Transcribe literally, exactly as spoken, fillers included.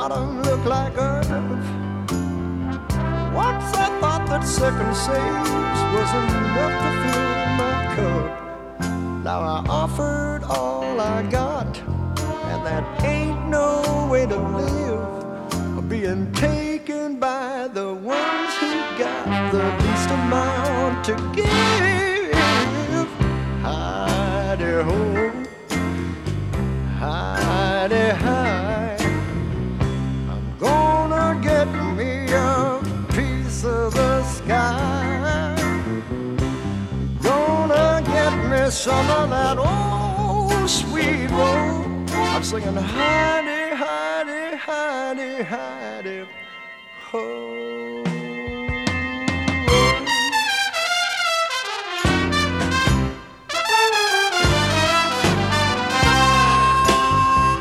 bottom looked like earth. Once I thought that second saves was enough to fill my cup. Now I offered all I got, and that ain't no way to live. Being taken by the ones who got the least amount to give. Hi-de-ho, hi-de-hi, I'm gonna get me a piece of the sky. Gonna get me some of that old sweet roll. I'm singing hi-de, hi-de, hi-de, hi-de, ho.